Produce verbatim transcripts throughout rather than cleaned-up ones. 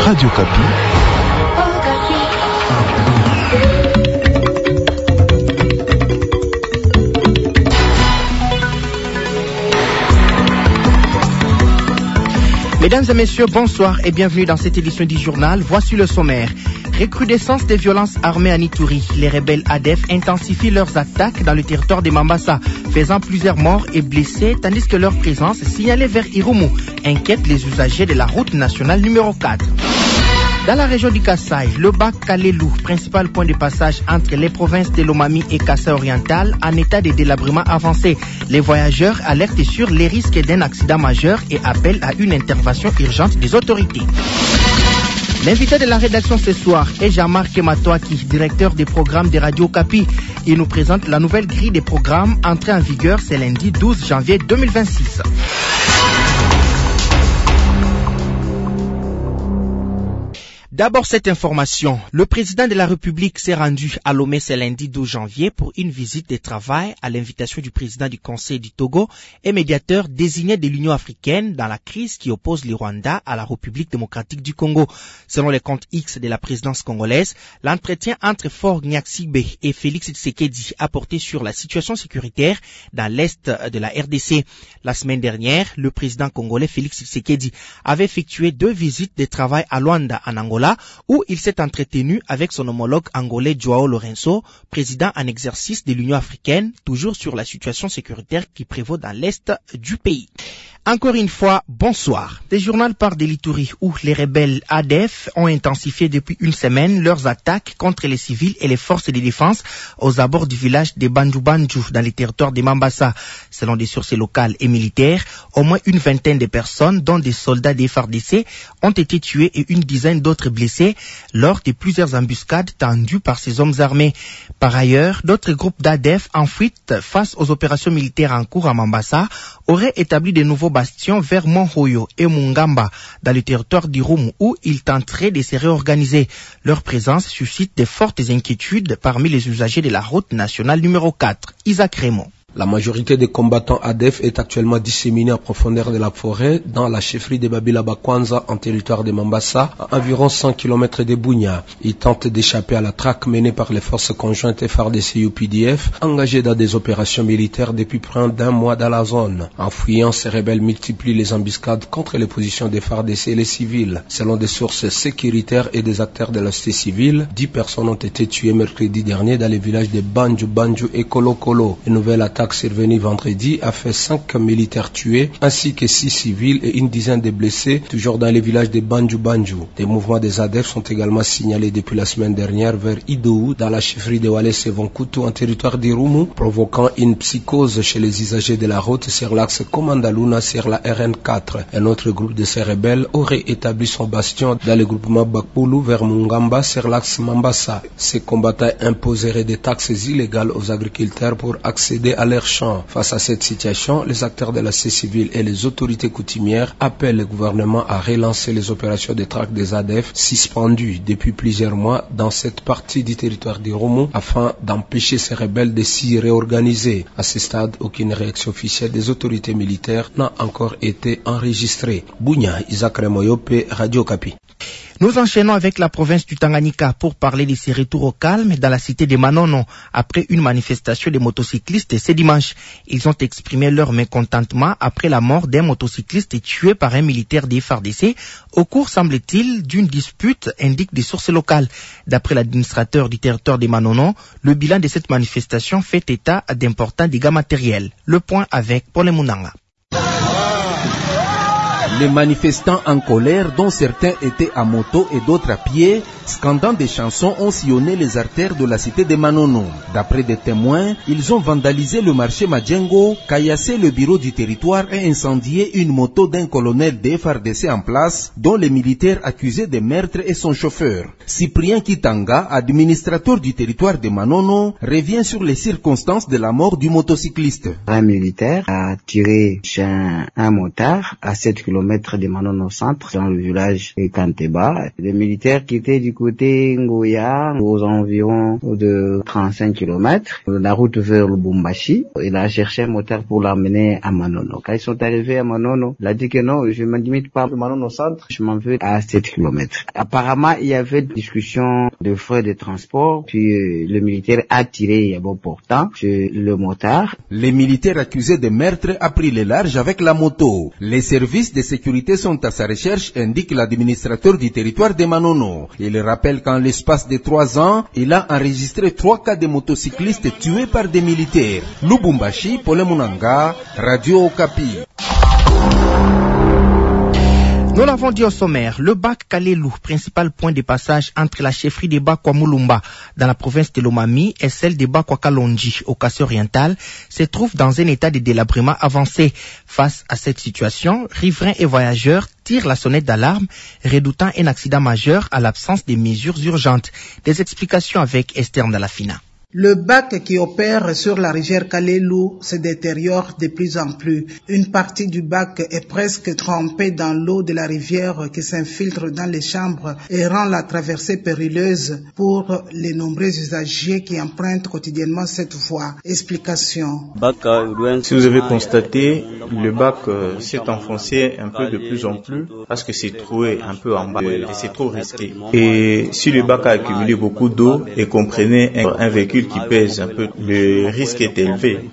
Radio Kapi. Mesdames et messieurs, bonsoir et bienvenue dans cette édition du journal. Voici le sommaire. Recrudescence des violences armées à Ituri. Les rebelles A D F intensifient leurs attaques dans le territoire de Mambasa, faisant plusieurs morts et blessés, tandis que leur présence signalée vers Irumu inquiète les usagers de la route nationale numéro quatre. Dans la région du Kasaï, le bac Kalelou, principal point de passage entre les provinces de Lomami et Kasaï oriental, en état de délabrement avancé. Les voyageurs alertent sur les risques d'un accident majeur et appellent à une intervention urgente des autorités. L'invité de la rédaction ce soir est Jean-Marc Matouaki, directeur des programmes de Radio Kapi. Il nous présente la nouvelle grille des programmes entrée en vigueur ce lundi douze janvier deux mille vingt-six. D'abord cette information. Le président de la République s'est rendu à Lomé ce lundi douze janvier pour une visite de travail à l'invitation du président du Conseil du Togo et médiateur désigné de l'Union africaine dans la crise qui oppose le Rwanda à la République démocratique du Congo. Selon les comptes X de la présidence congolaise, l'entretien entre Faure Gnassingbé et Félix Tshisekedi a porté sur la situation sécuritaire dans l'est de la R D C. La semaine dernière, le président congolais Félix Tshisekedi avait effectué deux visites de travail à Luanda en Angola, où il s'est entretenu avec son homologue angolais Joao Lourenço, président en exercice de l'Union africaine, toujours sur la situation sécuritaire qui prévaut dans l'est du pays. Encore une fois, bonsoir. Le journal part de l'Ituri où les rebelles A D F ont intensifié depuis une semaine leurs attaques contre les civils et les forces de défense aux abords du village de Banju Banju dans les territoires de Mambasa. Selon des sources locales et militaires, au moins une vingtaine de personnes, dont des soldats des F A R D C, ont été tués et une dizaine d'autres blessés lors de plusieurs embuscades tendues par ces hommes armés. Par ailleurs, d'autres groupes d'A D F en fuite face aux opérations militaires en cours à Mambasa auraient établi de nouveaux bastions vers Monhoyo et Mungamba dans le territoire d'Irumu où ils tenteraient de se réorganiser. Leur présence suscite de fortes inquiétudes parmi les usagers de la route nationale numéro quatre. Isaac Raymond. La majorité des combattants A D F est actuellement disséminée en profondeur de la forêt dans la chefferie de Babila Bakwanza en territoire de Mambasa, à environ cent kilomètres de Bunia. Ils tentent d'échapper à la traque menée par les forces conjointes F A R D C U P D F engagées dans des opérations militaires depuis près d'un mois dans la zone. En fuyant, ces rebelles multiplient les embuscades contre les positions des F A R D C et les civils. Selon des sources sécuritaires et des acteurs de la société civile, dix personnes ont été tuées mercredi dernier dans les villages de Banju Banju et Kolo Kolo. Une nouvelle attaque survenue vendredi a fait cinq militaires tués ainsi que six civils et une dizaine de blessés toujours dans les villages de Banju Banju. Des mouvements des A D F sont également signalés depuis la semaine dernière vers Idou dans la chefferie de Walese Sevonkutu en territoire d'Irumu, provoquant une psychose chez les usagers de la route sur l'axe Komandaluna sur la R N quatre. Un autre groupe de ces rebelles aurait établi son bastion dans le groupement Bakpulu vers Mungamba sur l'axe Mambasa. Ces combattants imposeraient des taxes illégales aux agriculteurs pour accéder à leur champ. Face à cette situation, les acteurs de la société civile et les autorités coutumières appellent le gouvernement à relancer les opérations de traque des A D F suspendues depuis plusieurs mois dans cette partie du territoire d'Irumu afin d'empêcher ces rebelles de s'y réorganiser. À ce stade, aucune réaction officielle des autorités militaires n'a encore été enregistrée. Bunya, Isaac Remoyope, Radio Kapi. Nous enchaînons avec la province du Tanganyika pour parler de ces retours au calme dans la cité de Manono après une manifestation des motocyclistes ce dimanche. Ils ont exprimé leur mécontentement après la mort d'un motocycliste tué par un militaire des F A R D C au cours, semble-t-il, d'une dispute, indiquent des sources locales. D'après l'administrateur du territoire de Manono, le bilan de cette manifestation fait état d'importants dégâts matériels. Le point avec Paul Mounanga. Les manifestants en colère, dont certains étaient à moto et d'autres à pied, scandant des chansons, ont sillonné les artères de la cité de Manono. D'après des témoins, ils ont vandalisé le marché Madjengo, caillassé le bureau du territoire et incendié une moto d'un colonel des F A R D C en place, dont les militaires accusés de meurtre et son chauffeur. Cyprien Kitanga, administrateur du territoire de Manono, revient sur les circonstances de la mort du motocycliste. Un militaire a tiré chez un, un motard à sept kilomètres de Manono centre, dans le village de Kanteba. Les militaires qui étaient du du côté Ngoya, aux environs de trente-cinq kilomètres, la route vers Lubumbashi. Il a cherché un moteur pour l'amener à Manono. Quand ils sont arrivés à Manono, il a dit que non, je ne me limite pas à Manono centre, je m'en vais à sept kilomètres. Apparemment, il y avait une discussion de frais de transport, puis le militaire a tiré à bon portant sur le motard. Les militaires accusés de meurtre a pris le large avec la moto. Les services de sécurité sont à sa recherche, indique l'administrateur du territoire de Manono. Il rappelle qu'en l'espace de trois ans, il a enregistré trois cas de motocyclistes tués par des militaires. Lubumbashi, Pole Munanga, Radio Okapi. Nous l'avons dit au sommaire, le bac Kalelou, principal point de passage entre la chefferie de Bakwa Mulumba dans la province de Lomami et celle de Bakwa Kalonji au Kassai oriental, se trouve dans un état de délabrement avancé. Face à cette situation, riverains et voyageurs tirent la sonnette d'alarme, redoutant un accident majeur à l'absence de mesures urgentes. Des explications avec Esther Ndalafina. Le bac qui opère sur la rivière Kalelou se détériore de plus en plus. Une partie du bac est presque trempée dans l'eau de la rivière qui s'infiltre dans les chambres et rend la traversée périlleuse pour les nombreux usagers qui empruntent quotidiennement cette voie. Explication. Si vous avez constaté, le bac euh, s'est enfoncé un peu de plus en plus parce que c'est troué un peu en bas et c'est trop risqué. Et si le bac a accumulé beaucoup d'eau et qu'on prenait un, un véhicule qui pèse un peu, le risque est élevé.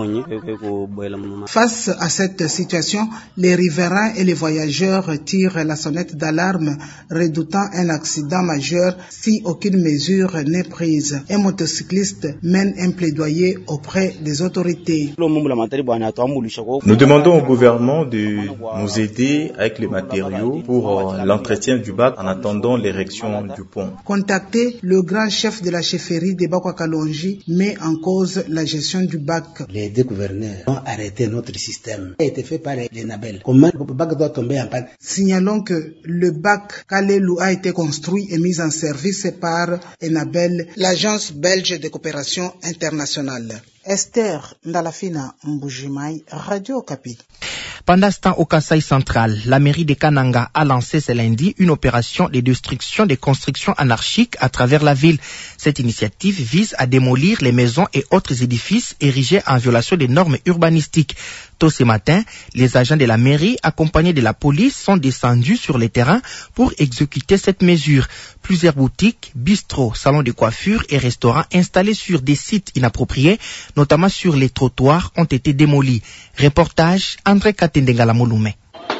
Face à cette situation, les riverains et les voyageurs tirent la sonnette d'alarme, redoutant un accident majeur si aucune mesure n'est prise. Un motocycliste mène un plaidoyer auprès des autorités. Nous demandons au gouvernement de nous aider avec les matériaux pour euh, l'entretien du bac en attendant l'érection du pont. Contacter le grand chef de la chefferie de Bakwa Kalonji met en cause la gestion du bac. Les deux gouverneurs ont arrêté notre système. Il a été fait par les Nabel. Comment le bac doit tomber en panne? Signalons que le bac Kalelou a été construit et mis en service par Enabel, l'agence belge de coopération internationale. Esther Ndalafina Mbujimai, Radio Okapi. Pendant ce temps, au Kassai central, la mairie de Kananga a lancé ce lundi une opération de destruction des constructions anarchiques à travers la ville. Cette initiative vise à démolir les maisons et autres édifices érigés en violation des normes urbanistiques. Tôt ce matin, les agents de la mairie, accompagnés de la police, sont descendus sur le terrain pour exécuter cette mesure. Plusieurs boutiques, bistrots, salons de coiffure et restaurants installés sur des sites inappropriés, notamment sur les trottoirs, ont été démolis. Reportage André Katendengala Molume.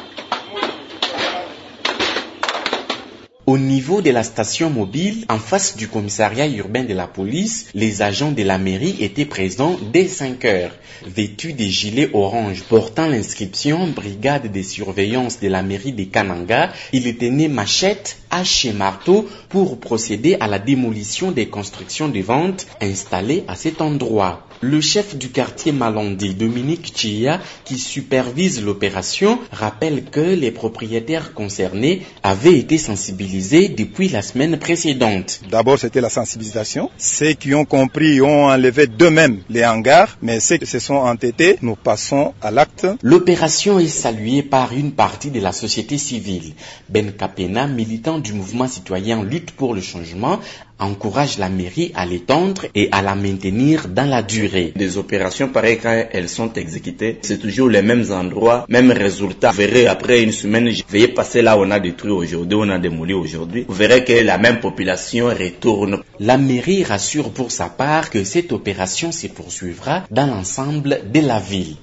Au niveau de la station mobile, en face du commissariat urbain de la police, les agents de la mairie étaient présents dès cinq heures, vêtus des gilets orange portant l'inscription Brigade de surveillance de la mairie de Kananga. Ils tenaient machette, hache et marteau pour procéder à la démolition des constructions de vente installées à cet endroit. Le chef du quartier Malandi, Dominique Chia, qui supervise l'opération, rappelle que les propriétaires concernés avaient été sensibilisés depuis la semaine précédente. D'abord, c'était la sensibilisation. Ceux qui ont compris ont enlevé d'eux-mêmes les hangars, mais ceux qui se sont entêtés, nous passons à l'acte. L'opération est saluée par une partie de la société civile. Ben Kapena, militant du mouvement citoyen Lutte pour le changement, encourage la mairie à l'étendre et à la maintenir dans la durée. Des opérations pareilles, quand elles sont exécutées, c'est toujours les mêmes endroits, mêmes résultats. Vous verrez après une semaine, veuillez passer là où on a détruit aujourd'hui, on a démoli aujourd'hui. Vous verrez que la même population retourne. La mairie rassure pour sa part que cette opération se poursuivra dans l'ensemble de la ville.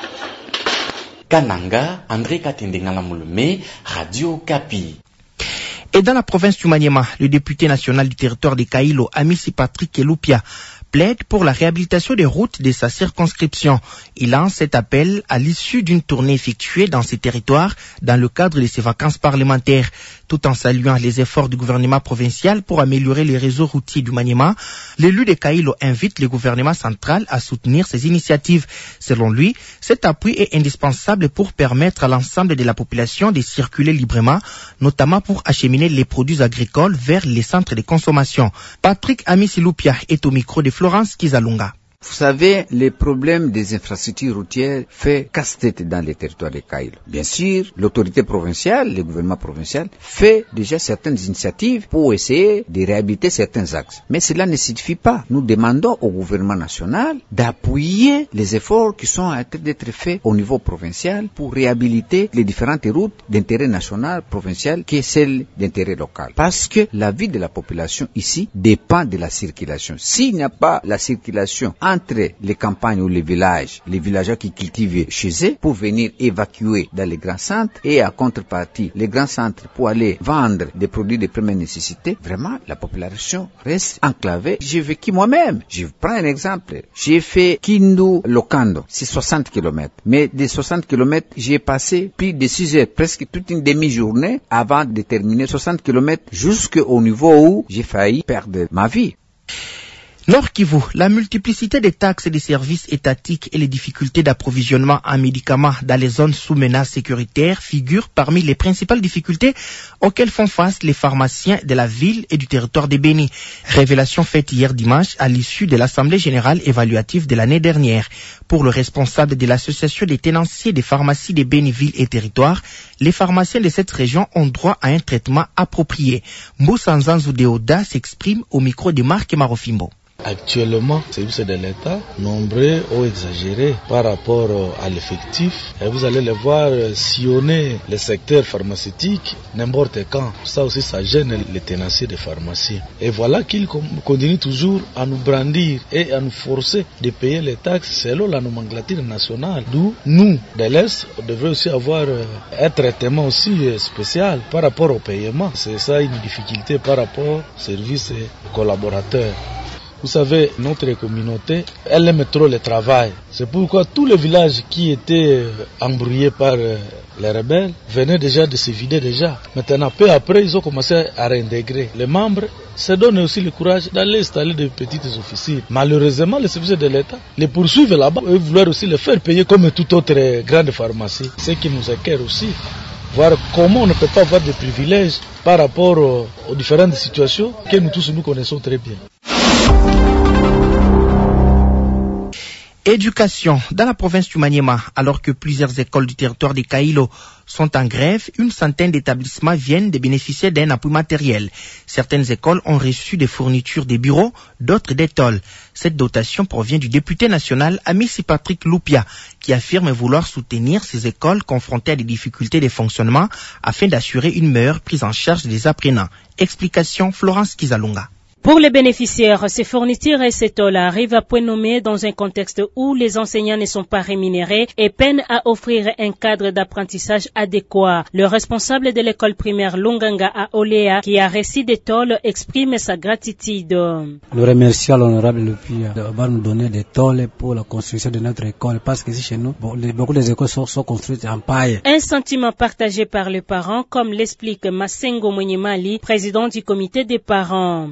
Kananga, André Katendengala Molume, Radio Okapi. Et dans la province du Maniema, le député national du territoire de Kailo, Amissi Patrick Elupia, plaide pour la réhabilitation des routes de sa circonscription. Il lance cet appel à l'issue d'une tournée effectuée dans ces territoires dans le cadre de ses vacances parlementaires. Tout en saluant les efforts du gouvernement provincial pour améliorer les réseaux routiers du Maniema, l'élu de Kailo invite le gouvernement central à soutenir ces initiatives. Selon lui, cet appui est indispensable pour permettre à l'ensemble de la population de circuler librement, notamment pour acheminer les produits agricoles vers les centres de consommation. Patrick Amissi Lupia est au micro de Florence Kizalunga. Vous savez, les problèmes des infrastructures routières fait casse-tête dans les territoires de Kailo. Bien sûr, l'autorité provinciale, le gouvernement provincial, fait déjà certaines initiatives pour essayer de réhabiliter certains axes. Mais cela ne suffit pas. Nous demandons au gouvernement national d'appuyer les efforts qui sont en train d'être faits au niveau provincial pour réhabiliter les différentes routes d'intérêt national, provincial, qui est celle d'intérêt local. Parce que la vie de la population ici dépend de la circulation. S'il n'y a pas la circulation entre les campagnes ou les villages, les villageois qui cultivent chez eux pour venir évacuer dans les grands centres et à contrepartie, les grands centres pour aller vendre des produits de première nécessité, vraiment la population reste enclavée. J'ai vécu moi-même. Je prends un exemple. J'ai fait Kindu-Lokando, c'est soixante kilomètres. Mais des soixante kilomètres, j'ai passé plus de six heures, presque toute une demi-journée avant de terminer soixante kilomètres jusqu'au niveau où j'ai failli perdre ma vie. Nord Kivu, la multiplicité des taxes et des services étatiques et les difficultés d'approvisionnement en médicaments dans les zones sous menace sécuritaire figurent parmi les principales difficultés auxquelles font face les pharmaciens de la ville et du territoire de Béni. Révélation faite hier dimanche à l'issue de l'Assemblée générale évaluative de l'année dernière. Pour le responsable de l'association des tenanciers des pharmacies de Béni ville et territoire, les pharmaciens de cette région ont droit à un traitement approprié. Mboussa Nzanzu Deoda s'exprime au micro de Marc Marofimbo. Actuellement, les services de l'État, nombreux ou exagérés par rapport à l'effectif. Et vous allez les voir sillonner le secteur pharmaceutique n'importe quand. Ça aussi, ça gêne les tenanciers des pharmaciens. Et voilà qu'ils continuent toujours à nous brandir et à nous forcer de payer les taxes selon la nomenclature nationale. D'où nous, de l'Est, on devrait aussi avoir un traitement aussi spécial par rapport au paiement. C'est ça une difficulté par rapport aux services collaborateurs. Vous savez, notre communauté, elle aime trop le travail. C'est pourquoi tous les villages qui étaient embrouillés par les rebelles venaient déjà de se vider déjà. Maintenant, peu après, ils ont commencé à réintégrer. Les membres se donnent aussi le courage d'aller installer des petites officines. Malheureusement, les services de l'État les poursuivent là-bas et vouloir aussi les faire payer comme toute autre grande pharmacie. Ce qui nous écœure aussi. Voir comment on ne peut pas avoir de privilèges par rapport aux, aux différentes situations que nous tous nous connaissons très bien. Éducation. Dans la province du Maniema, alors que plusieurs écoles du territoire de Kailo sont en grève, une centaine d'établissements viennent de bénéficier d'un appui matériel. Certaines écoles ont reçu des fournitures des bureaux, d'autres des tôles. Cette dotation provient du député national Amissi Patrick Lupia, qui affirme vouloir soutenir ces écoles confrontées à des difficultés de fonctionnement afin d'assurer une meilleure prise en charge des apprenants. Explication Florence Kizalunga. Pour les bénéficiaires, ces fournitures et ces tôles arrivent à point nommé dans un contexte où les enseignants ne sont pas rémunérés et peinent à offrir un cadre d'apprentissage adéquat. Le responsable de l'école primaire Lunganga à Oléa, qui a reçu des tôles, exprime sa gratitude. Nous remercions l'honorable Lupia d'avoir nous donné des tôles pour la construction de notre école, parce que ici chez nous, beaucoup des écoles sont, sont construites en paille. Un sentiment partagé par les parents, comme l'explique Masengo Mwenyemali, président du comité des parents.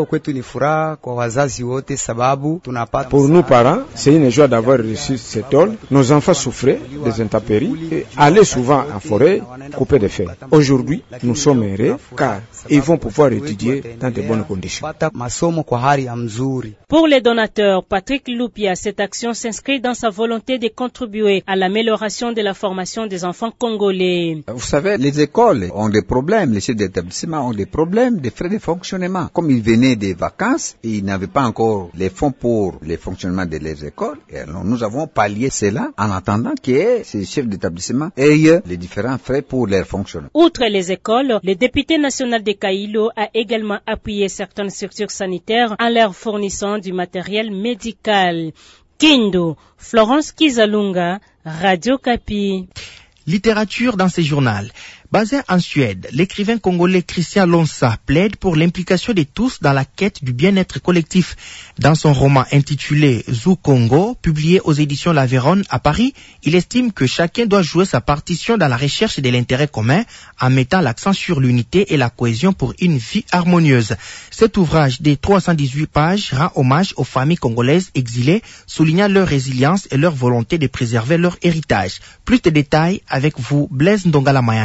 Pour nous parents, c'est une joie d'avoir reçu ces tôles. Nos enfants souffraient des intempéries et allaient souvent en forêt couper des feuilles. Aujourd'hui, nous sommes heureux car ils vont pouvoir étudier dans de bonnes conditions. Pour les donateurs, Patrick Lupia, cette action s'inscrit dans sa volonté de contribuer à l'amélioration de la formation des enfants congolais. Vous savez, les écoles ont des problèmes, les chefs d'établissement ont des problèmes, des frais de fonctionnement. Comme ils venaient des vacances et ils n'avaient pas encore les fonds pour le fonctionnement de les écoles. Et alors nous avons pallié cela en attendant que ces chefs d'établissement aient les différents frais pour leur fonctionnement. Outre les écoles, le député national de Kailo a également appuyé certaines structures sanitaires en leur fournissant du matériel médical. Kindu, Florence Kizalunga, Radio Kapi. Littérature dans ces journaux. Basé en Suède, l'écrivain congolais Christian Lonsa plaide pour l'implication de tous dans la quête du bien-être collectif. Dans son roman intitulé Zoo Congo, publié aux éditions La Véronne à Paris, il estime que chacun doit jouer sa partition dans la recherche de l'intérêt commun en mettant l'accent sur l'unité et la cohésion pour une vie harmonieuse. Cet ouvrage de trois cent dix-huit pages rend hommage aux familles congolaises exilées, soulignant leur résilience et leur volonté de préserver leur héritage. Plus de détails avec vous, Blaise Ndongala Mayanda.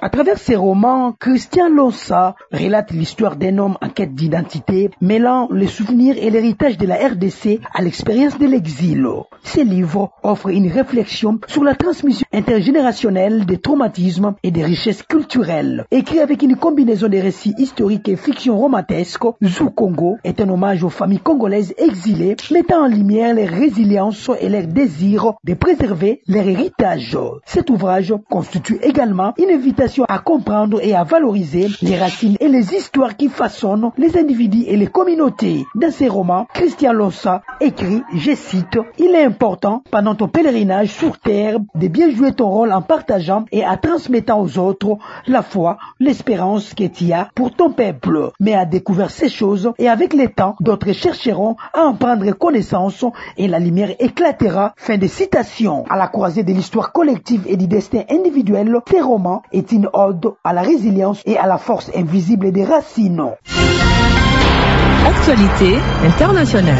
À travers ses romans, Christian Lossa relate l'histoire d'un homme en quête d'identité, mêlant les souvenirs et l'héritage de la R D C à l'expérience de l'exil. Ces livres offrent une réflexion sur la transmission intergénérationnelle des traumatismes et des richesses culturelles. Écrit avec une combinaison de récits historiques et fiction romanesque, Zou Congo est un hommage aux familles congolaises exilées, mettant en lumière leur résilience et leur désir de préserver leur héritage. Cet ouvrage constitue également une invitation à comprendre et à valoriser les racines et les histoires qui façonnent les individus et les communautés. Dans ses romans, Christian Lossa écrit, je cite, « Il est important, pendant ton pèlerinage sur terre, de bien jouer ton rôle en partageant et en transmettant aux autres la foi, l'espérance que tu as pour ton peuple. Mais à découvrir ces choses et avec le temps, d'autres chercheront à en prendre connaissance et la lumière éclatera. » Fin de citation. À la croisée de l'histoire collective et du destin individuel, ces romans est une ode à la résilience et à la force invisible des racines. Actualité internationale.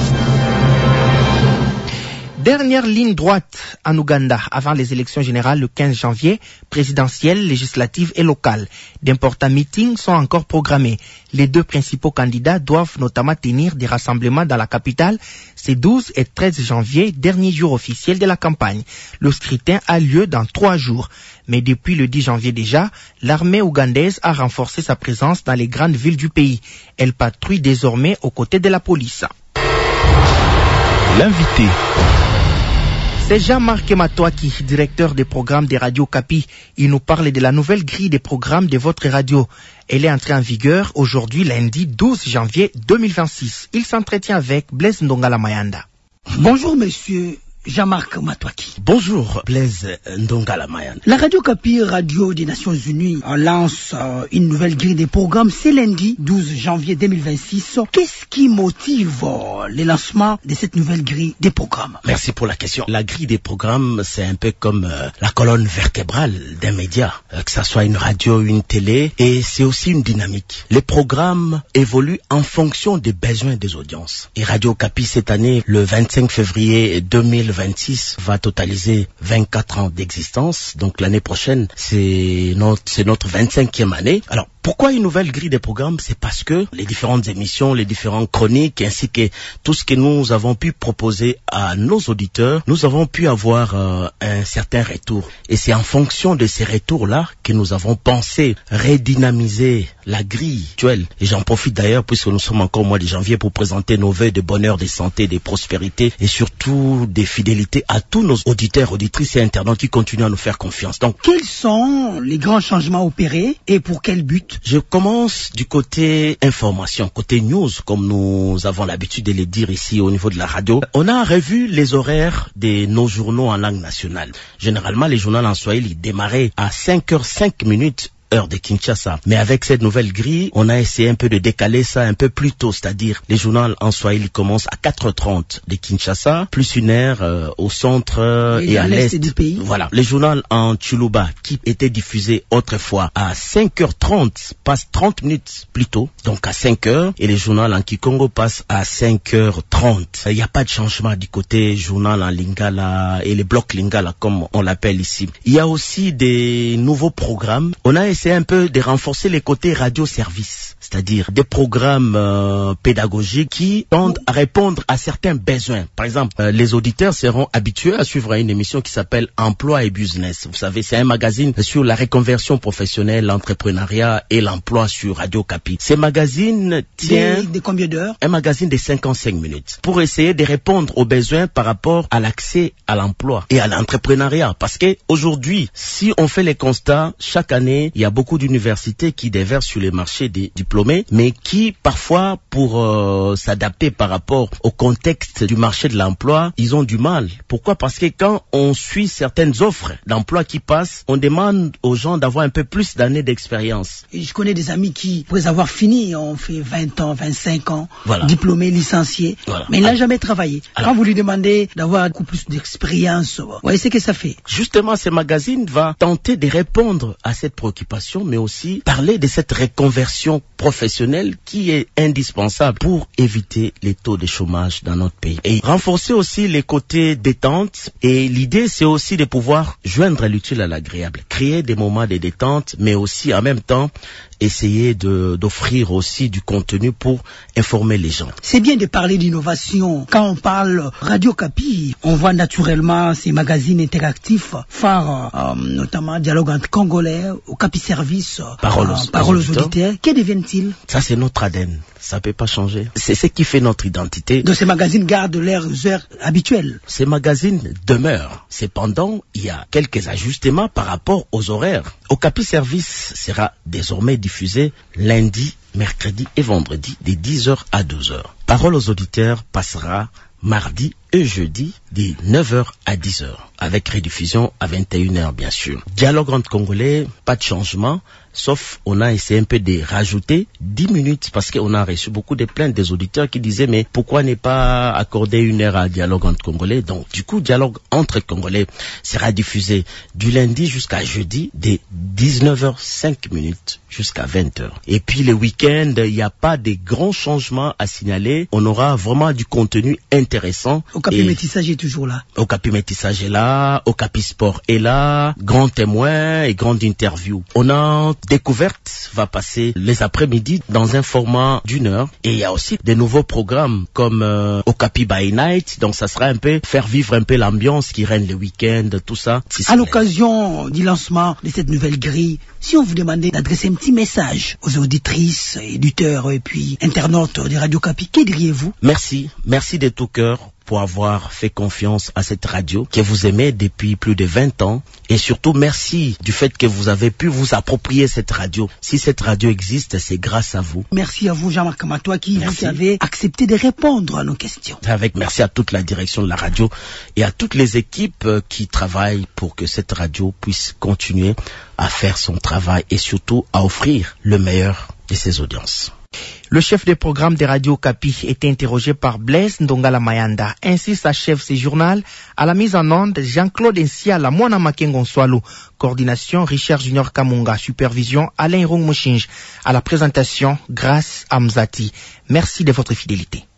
Dernière ligne droite en Ouganda avant les élections générales le quinze janvier, présidentielles, législatives et locales. D'importants meetings sont encore programmés. Les deux principaux candidats doivent notamment tenir des rassemblements dans la capitale ces douze et treize janvier, dernier jour officiel de la campagne. Le scrutin a lieu dans trois jours. Mais depuis le dix janvier déjà, l'armée ougandaise a renforcé sa présence dans les grandes villes du pays. Elle patrouille désormais aux côtés de la police. L'invité. C'est Jean-Marc Matouaki, directeur des programmes des radios Kapi. Il nous parle de la nouvelle grille des programmes de votre radio. Elle est entrée en vigueur aujourd'hui, lundi douze janvier deux mille vingt-six. Il s'entretient avec Blaise Ndongala Mayanda. Bonjour monsieur Jean-Marc Matouaki. Bonjour Blaise Ndongala Mayanda. La radio Kapi, radio des Nations Unies, lance euh, une nouvelle grille des programmes. C'est lundi douze janvier deux mille vingt-six. Qu'est-ce qui motive euh, le lancement de cette nouvelle grille des programmes? Merci pour la question. La grille des programmes, c'est un peu comme euh, la colonne vertébrale d'un média, euh, que ça soit une radio, une télé, et c'est aussi une dynamique. Les programmes évoluent en fonction des besoins des audiences. Et Radio Kapi cette année, le vingt-cinq février deux mille vingt-six, va totaliser vingt-quatre ans d'existence. Donc l'année prochaine, c'est notre, c'est notre vingt-cinquième année. Alors, pourquoi une nouvelle grille des programmes? C'est parce que les différentes émissions, les différentes chroniques, ainsi que tout ce que nous avons pu proposer à nos auditeurs, nous avons pu avoir euh, un certain retour. Et c'est en fonction de ces retours-là que nous avons pensé redynamiser la grille actuelle. Et j'en profite d'ailleurs, puisque nous sommes encore au mois de janvier, pour présenter nos vœux de bonheur, de santé, de prospérité et surtout des fidélités à tous nos auditeurs, auditrices et internautes qui continuent à nous faire confiance. Donc, quels sont les grands changements opérés et pour quel but? Je commence du côté information, côté news, comme nous avons l'habitude de le dire ici au niveau de la radio. On a revu les horaires de nos journaux en langue nationale. Généralement, les journaux en Swahili démarraient à cinq heures cinq minutes heure de Kinshasa. Mais avec cette nouvelle grille, on a essayé un peu de décaler ça un peu plus tôt, c'est-à-dire les journaux en Swahili commencent à quatre heures trente de Kinshasa, plus une heure euh, au centre euh, et, et à l'est du pays. Voilà. Les journaux en Tsholuba, qui étaient diffusés autrefois à cinq heures trente, passent trente minutes plus tôt, donc à cinq heures, et les journaux en Kikongo passent à cinq heures trente. Il n'y a pas de changement du côté journal en Lingala et les blocs Lingala, comme on l'appelle ici. Il y a aussi des nouveaux programmes. On a essayé un peu de renforcer les côtés radio-service, c'est-à-dire des programmes euh, pédagogiques qui tendent à répondre à certains besoins. Par exemple, euh, les auditeurs seront habitués à suivre une émission qui s'appelle Emploi et Business. Vous savez, c'est un magazine sur la reconversion professionnelle, l'entrepreneuriat et l'emploi sur Radio Kapi. Ce magazine tient... De, de combien d'heures? Un magazine de cinquante-cinq minutes pour essayer de répondre aux besoins par rapport à l'accès à l'emploi et à l'entrepreneuriat. Parce que aujourd'hui, si on fait les constats, chaque année, il y a beaucoup d'universités qui déversent sur les marchés des diplômés, mais qui parfois, pour euh, s'adapter par rapport au contexte du marché de l'emploi, ils ont du mal. Pourquoi? Parce que quand on suit certaines offres d'emploi qui passent, on demande aux gens d'avoir un peu plus d'années d'expérience. Et je connais des amis qui, après avoir fini, ont fait vingt ans, vingt-cinq ans, voilà. diplômés, licenciés, voilà. mais ils n'ont jamais travaillé. Alors, quand vous lui demandez d'avoir beaucoup plus d'expérience, vous voyez ce que ça fait. Justement, ce magazine va tenter de répondre à cette préoccupation, mais aussi parler de cette reconversion professionnelle qui est indispensable pour éviter les taux de chômage dans notre pays. Et renforcer aussi les côtés détente. Et l'idée, c'est aussi de pouvoir joindre l'utile à l'agréable. Créer des moments de détente, mais aussi en même temps essayer de, d'offrir aussi du contenu pour informer les gens. C'est bien de parler d'innovation. Quand on parle Radio Kapi, on voit naturellement ces magazines interactifs phares, euh, notamment Dialogue entre Congolais, au Kapi Service, Parole aux, euh, Parole aux auditeurs. auditeurs. Que deviennent-ils? Ça, c'est notre A D N. Ça peut pas changer. C'est ce qui fait notre identité. Donc ces magazines gardent leurs heures habituelles. Ces magazines demeurent. Cependant, il y a quelques ajustements par rapport aux horaires. Au Kapi Service sera désormais diffusé lundi, mercredi et vendredi de dix heures à douze heures. Parole aux auditeurs passera mardi et jeudi de neuf heures à dix heures, avec rediffusion à vingt et une heures bien sûr. Dialogue entre Congolais, pas de changement, sauf on a essayé un peu de rajouter dix minutes parce qu'on a reçu beaucoup de plaintes des auditeurs qui disaient mais pourquoi ne pas accorder une heure à Dialogue entre Congolais. Donc du coup Dialogue entre Congolais sera diffusé du lundi jusqu'à jeudi de dix-neuf heures cinq minutes jusqu'à vingt heures. Et puis le week-end, il n'y a pas de grands changements à signaler. On aura vraiment du contenu intéressant. Au Kapi Métissage est toujours là. Au Kapi Métissage est là, au Kapi Sport est là, grand témoin et grande interview. On a découverte va passer les après-midi dans un format d'une heure et il y a aussi des nouveaux programmes comme euh, au Kapi by Night. Donc ça sera un peu faire vivre un peu l'ambiance qui règne le week-end, tout ça. Si à l'occasion du lancement de cette nouvelle grille, si on vous demandait d'adresser un petit message aux auditrices, éditeurs et puis internautes de Radio Kapi, que diriez-vous? Merci, merci de tout cœur pour avoir fait confiance à cette radio que vous aimez depuis plus de vingt ans. Et surtout, merci du fait que vous avez pu vous approprier cette radio. Si cette radio existe, c'est grâce à vous. Merci à vous, Jean-Marc Matois, qui vous avez accepté de répondre à nos questions. Avec merci à toute la direction de la radio et à toutes les équipes qui travaillent pour que cette radio puisse continuer à faire son travail et surtout à offrir le meilleur de ses audiences. Le chef des programmes de Radio Kapi était interrogé par Blaise Ndongala Mayanda. Ainsi s'achève ce journal. À la mise en onde, Jean-Claude Nsiala, Mwana Makengon Swalo. Coordination, Richard Junior Kamunga. Supervision, Alain Rong Mouchinge. À la présentation, Grâce Amzati. Merci de votre fidélité.